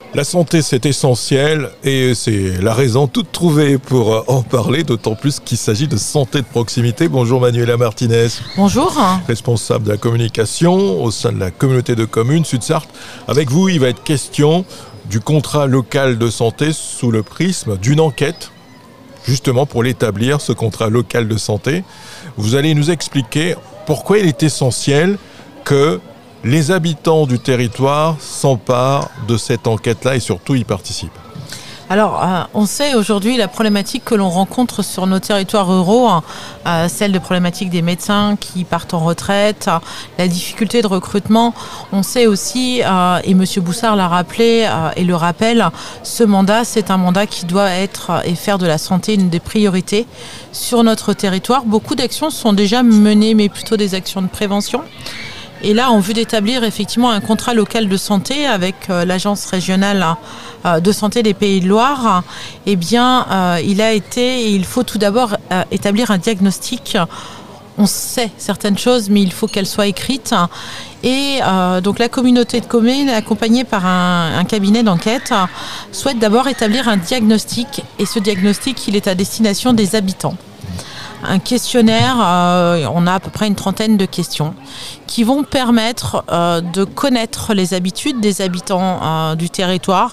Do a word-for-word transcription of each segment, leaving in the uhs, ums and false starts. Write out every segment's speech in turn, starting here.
La santé, c'est essentiel et c'est la raison toute trouvée pour en parler, d'autant plus qu'il s'agit de santé de proximité. Bonjour Manuela Martinez. Bonjour. Responsable de la communication au sein de la communauté de communes Sud-Sarthe. Avec vous, il va être question du contrat local de santé sous le prisme d'une enquête, justement pour l'établir, ce contrat local de santé. Vous allez nous expliquer pourquoi il est essentiel que les habitants du territoire s'emparent de cette enquête-là et surtout y participent. Alors, euh, on sait aujourd'hui la problématique que l'on rencontre sur nos territoires ruraux, euh, celle de problématique des médecins qui partent en retraite, euh, la difficulté de recrutement. On sait aussi, euh, et M. Boussard l'a rappelé euh, et le rappelle, ce mandat, c'est un mandat qui doit être euh, et faire de la santé une des priorités sur notre territoire. Beaucoup d'actions sont déjà menées, mais plutôt des actions de prévention. Et là, en vue d'établir effectivement un contrat local de santé avec euh, l'agence régionale euh, de santé des Pays de Loire, eh bien, euh, il a été, et il faut tout d'abord euh, établir un diagnostic. On sait certaines choses, mais il faut qu'elles soient écrites. Et euh, donc la communauté de communes, accompagnée par un, un cabinet d'enquête, souhaite d'abord établir un diagnostic. Et ce diagnostic, il est à destination des habitants. Un questionnaire, euh, on a à peu près une trentaine de questions qui vont permettre euh, de connaître les habitudes des habitants euh, du territoire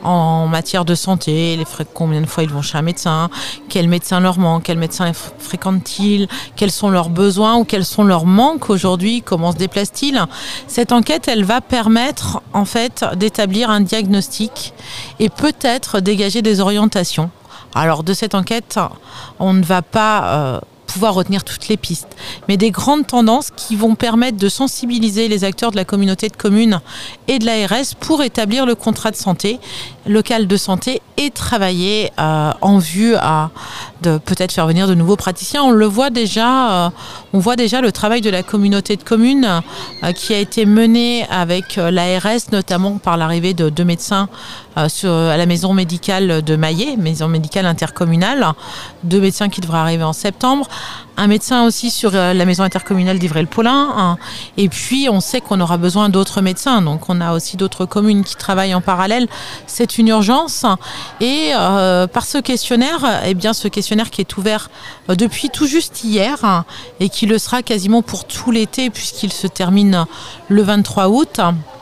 en matière de santé, les frais, combien de fois ils vont chez un médecin, quel médecin leur manque, quel médecin fréquentent-ils, quels sont leurs besoins ou quels sont leurs manques aujourd'hui, comment se déplacent-ils. Cette enquête, elle va permettre en fait d'établir un diagnostic et peut-être dégager des orientations. Alors de cette enquête, on ne va pas euh, pouvoir retenir toutes les pistes, mais des grandes tendances qui vont permettre de sensibiliser les acteurs de la communauté de communes et de l'A R S pour établir le contrat de santé local de santé et travailler euh, en vue à de peut-être faire venir de nouveaux praticiens. On le voit déjà, euh, on voit déjà le travail de la communauté de communes euh, qui a été mené avec euh, l'A R S, notamment par l'arrivée de deux médecins euh, sur, à la maison médicale de Maillet, maison médicale intercommunale, deux médecins qui devraient arriver en septembre, un médecin aussi sur euh, la maison intercommunale d'Ivray-le-Paulin, hein, et puis on sait qu'on aura besoin d'autres médecins, donc on a aussi d'autres communes qui travaillent en parallèle. C'est une urgence et euh, par ce questionnaire, eh bien ce questionnaire qui est ouvert euh, depuis tout juste hier hein, et qui le sera quasiment pour tout l'été puisqu'il se termine le vingt-trois août.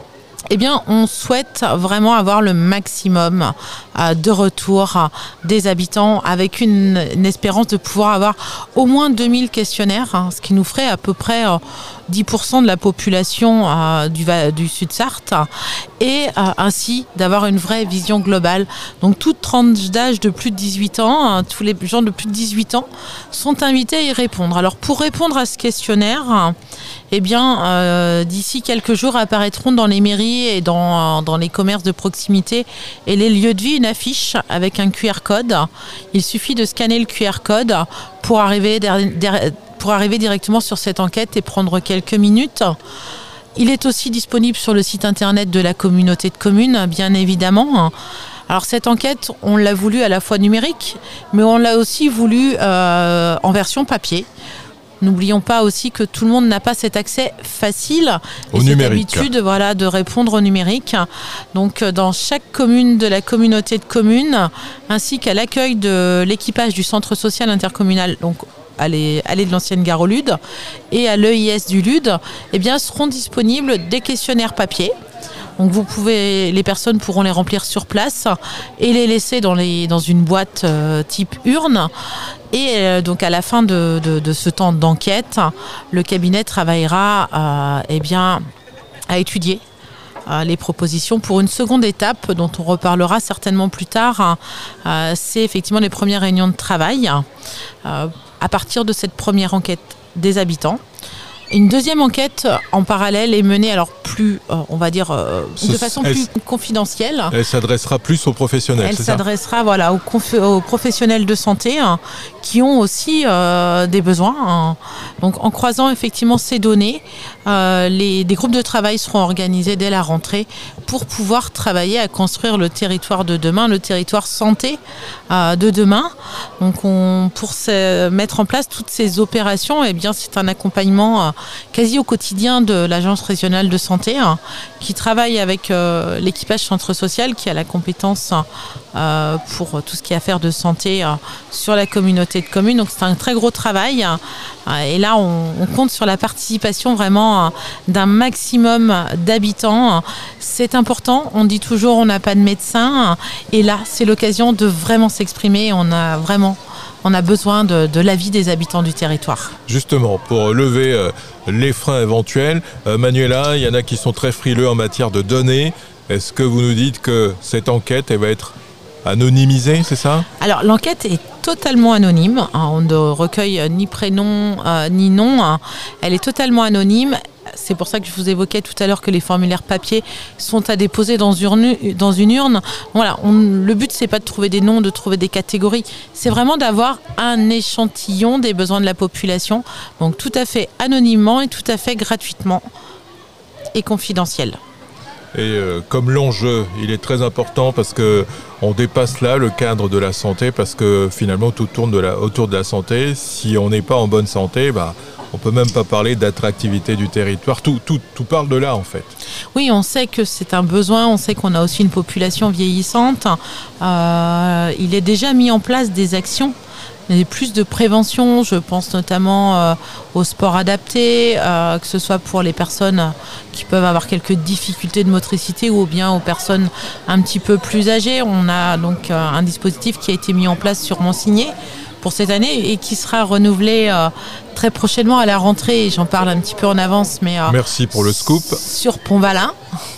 Eh bien, on souhaite vraiment avoir le maximum euh, de retours euh, des habitants avec une, une espérance de pouvoir avoir au moins deux mille questionnaires, hein, ce qui nous ferait à peu près euh, dix pour cent de la population euh, du, du Sud-Sarthe et euh, ainsi d'avoir une vraie vision globale. Donc, toute tranche d'âge de plus de dix-huit ans, hein, tous les gens de plus de dix-huit ans sont invités à y répondre. Alors, pour répondre à ce questionnaire, eh bien, euh, d'ici quelques jours apparaîtront dans les mairies et dans, dans les commerces de proximité et les lieux de vie une affiche avec un Q R code. Il suffit de scanner le Q R code pour arriver, der, der, pour arriver directement sur cette enquête et prendre quelques minutes. Il est aussi disponible sur le site internet de la communauté de communes, bien évidemment. Alors cette enquête, on l'a voulu à la fois numérique, mais on l'a aussi voulu euh, en version papier. N'oublions pas aussi que tout le monde n'a pas cet accès facile au et cette numérique. habitude voilà, de répondre au numérique. Donc dans chaque commune de la communauté de communes, ainsi qu'à l'accueil de l'équipage du centre social intercommunal, donc allée de l'ancienne gare au Lude, et à l'E I S du Lude, eh bien, seront disponibles des questionnaires papier. Donc vous pouvez, les personnes pourront les remplir sur place et les laisser dans, les, dans une boîte euh, type urne. Et euh, donc à la fin de, de, de ce temps d'enquête, le cabinet travaillera euh, eh bien, à étudier euh, les propositions pour une seconde étape dont on reparlera certainement plus tard. Euh, c'est effectivement les premières réunions de travail euh, à partir de cette première enquête des habitants. Une deuxième enquête en parallèle est menée, alors plus, euh, on va dire, euh, de façon elle, plus confidentielle. Elle s'adressera plus aux professionnels, Elle c'est s'adressera voilà, aux, conf- aux professionnels de santé hein, qui ont aussi euh, des besoins. Hein. Donc en croisant effectivement ces données, euh, les, des groupes de travail seront organisés dès la rentrée pour pouvoir travailler à construire le territoire de demain, le territoire santé euh, de demain. Donc on, pour se, mettre en place toutes ces opérations, eh bien, c'est un accompagnement euh, quasi au quotidien de l'Agence régionale de santé, hein, qui travaille avec euh, l'équipage centre social qui a la compétence euh, pour tout ce qui est affaires de santé euh, sur la communauté de communes. Donc c'est un très gros travail. Hein, et là, on, on compte sur la participation vraiment euh, d'un maximum d'habitants. C'est important. On dit toujours on n'a pas de médecin. Et là, c'est l'occasion de vraiment s'exprimer. On a vraiment... On a besoin de, de l'avis des habitants du territoire. Justement, pour lever euh, les freins éventuels, euh, Manuela, il y en a qui sont très frileux en matière de données. Est-ce que vous nous dites que cette enquête, elle va être anonymisée, c'est ça ? Alors, l'enquête est totalement anonyme. On ne recueille ni prénom euh, ni nom. Elle est totalement anonyme. C'est pour ça que je vous évoquais tout à l'heure que les formulaires papier sont à déposer dans une, dans une urne. Voilà, on, le but, c'est pas de trouver des noms, de trouver des catégories. C'est vraiment d'avoir un échantillon des besoins de la population. Donc tout à fait anonymement et tout à fait gratuitement et confidentiel. Et euh, comme l'enjeu, il est très important parce qu'on dépasse là le cadre de la santé, parce que finalement tout tourne de la, autour de la santé. Si on n'est pas en bonne santé, bah, on ne peut même pas parler d'attractivité du territoire. Tout, tout, tout parle de là en fait. Oui, on sait que c'est un besoin, on sait qu'on a aussi une population vieillissante. Euh, il est déjà mis en place des actions. Il y a plus de prévention, je pense notamment euh, au sport adapté, euh, que ce soit pour les personnes qui peuvent avoir quelques difficultés de motricité ou bien aux personnes un petit peu plus âgées. On a donc euh, un dispositif qui a été mis en place sur Monsigné pour cette année et qui sera renouvelé euh, très prochainement à la rentrée. J'en parle un petit peu en avance, mais euh, merci pour le scoop. Sur Pont-Valin.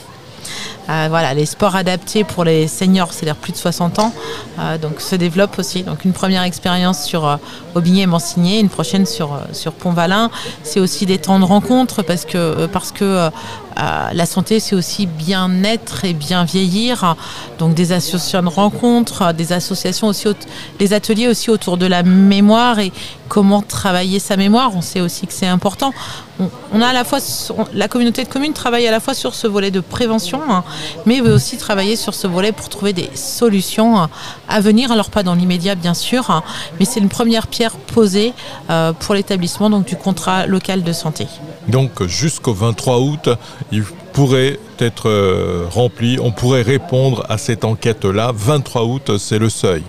Euh, voilà, les sports adaptés pour les seniors, c'est-à-dire plus de soixante ans, euh, donc se développent aussi. Donc une première expérience sur euh, Aubigné et Monsigné, une prochaine sur, euh, sur Pont-Valin. C'est aussi des temps de rencontre parce que, euh, parce que euh, euh, la santé, c'est aussi bien-être et bien vieillir. Donc des associations de rencontres, des associations aussi, des ateliers aussi autour de la mémoire et comment travailler sa mémoire. On sait aussi que c'est important. On, on a à la fois, la communauté de communes travaille à la fois sur ce volet de prévention, hein, mais veut aussi travailler sur ce volet pour trouver des solutions à venir. Alors pas dans l'immédiat bien sûr, hein, mais c'est une première pierre posée euh, pour l'établissement donc, du contrat local de santé. Donc jusqu'au vingt-trois août, il pourrait être euh, rempli, on pourrait répondre à cette enquête-là. vingt-trois août, c'est le seuil.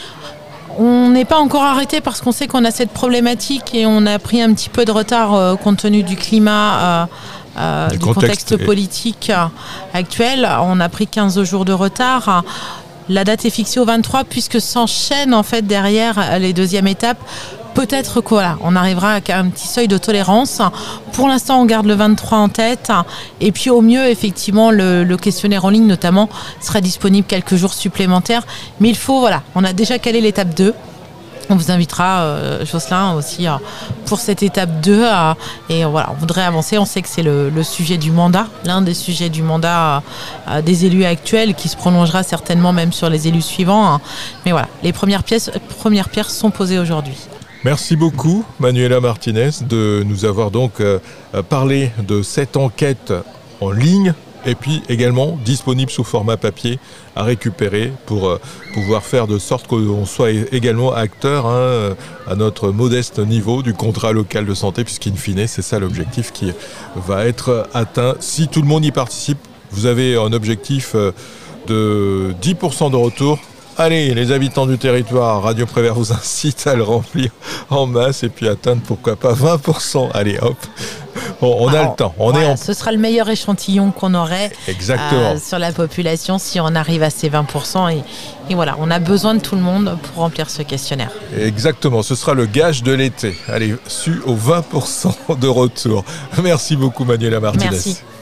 On n'est pas encore arrêté parce qu'on sait qu'on a cette problématique et on a pris un petit peu de retard euh, compte tenu du climat, euh, euh, du contexte, contexte politique euh, actuel. On a pris quinze jours de retard. La date est fixée au vingt-trois puisque s'enchaînent en fait derrière les deuxièmes étapes. Peut-être qu'on voilà, on arrivera à un petit seuil de tolérance. Pour l'instant, on garde le vingt-trois en tête. Et puis au mieux, effectivement, le, le questionnaire en ligne notamment sera disponible quelques jours supplémentaires. Mais il faut, voilà, on a déjà calé l'étape deux. On vous invitera, euh, Jocelyn, aussi euh, pour cette étape deux. Euh, et euh, voilà, on voudrait avancer. On sait que c'est le, le sujet du mandat, l'un des sujets du mandat euh, des élus actuels qui se prolongera certainement même sur les élus suivants. Hein. Mais voilà, les premières, pièces, premières pierres sont posées aujourd'hui. Merci beaucoup, Manuela Martinez, de nous avoir donc euh, parlé de cette enquête en ligne et puis également disponible sous format papier à récupérer pour euh, pouvoir faire de sorte qu'on soit également acteur hein, à notre modeste niveau du contrat local de santé, puisqu'in fine, c'est ça l'objectif qui va être atteint si tout le monde y participe. Vous avez un objectif euh, de dix pour cent de retour. Allez, les habitants du territoire, Radio Prévert vous incite à le remplir en masse et puis atteindre, pourquoi pas, vingt pour cent. Allez, hop, bon, on a Alors, le temps. On voilà, est en... Ce sera le meilleur échantillon qu'on aurait euh, sur la population si on arrive à ces vingt pour cent. Et, et voilà, on a besoin de tout le monde pour remplir ce questionnaire. Exactement, ce sera le gage de l'été. Allez, su aux vingt pour cent de retour. Merci beaucoup, Manuela Martinez. Merci.